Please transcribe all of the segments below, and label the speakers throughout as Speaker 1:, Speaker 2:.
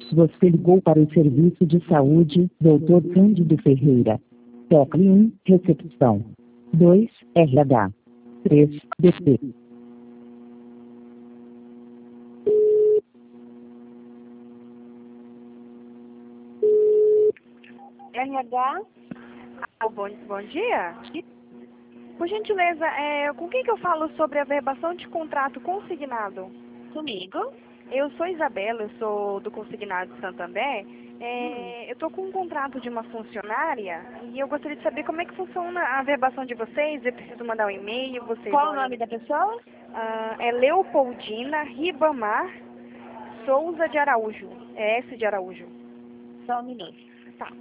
Speaker 1: Você ligou para o serviço de saúde, Dr. Cândido Ferreira. Toque 1, recepção. 2, RH. 3, DP.
Speaker 2: RH?
Speaker 3: Bom dia. Por gentileza, com quem que eu falo sobre a verbação de contrato consignado?
Speaker 2: Comigo?
Speaker 3: Eu sou Isabela, eu sou do Consignado de Santander. Eu estou com um contrato de uma funcionária e eu gostaria de saber como é que funciona a verbação de vocês. Eu preciso mandar um e-mail, vocês...
Speaker 2: Qual o nome da pessoa?
Speaker 3: É Leopoldina Ribamar Souza de Araújo. É S de Araújo.
Speaker 2: Só um minuto.
Speaker 3: Tá.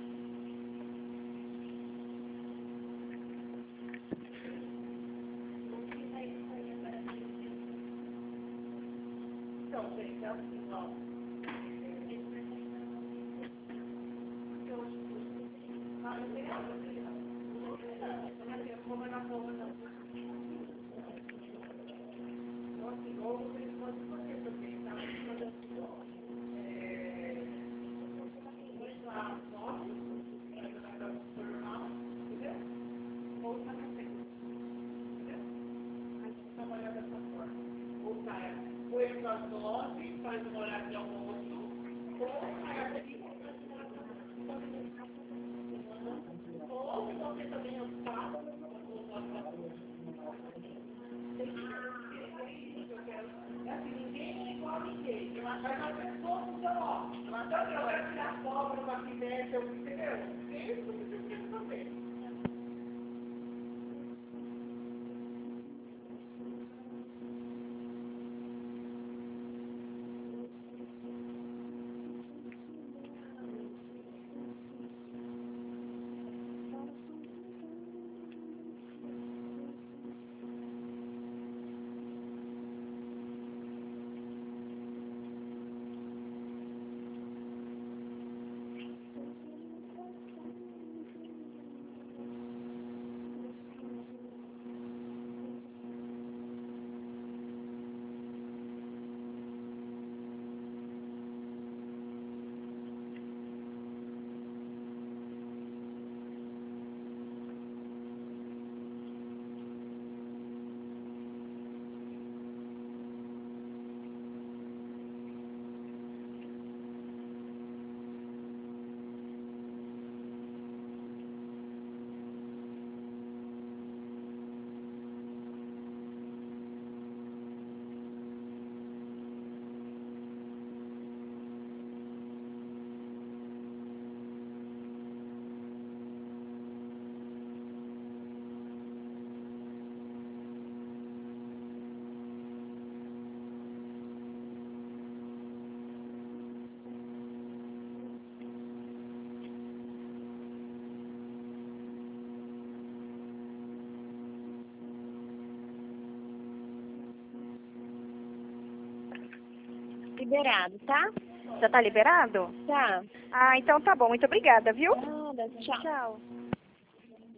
Speaker 2: Liberado, tá?
Speaker 3: Já tá liberado?
Speaker 2: Tá.
Speaker 3: Então tá bom. Muito obrigada, viu?
Speaker 2: Nada, tchau.
Speaker 3: Tchau.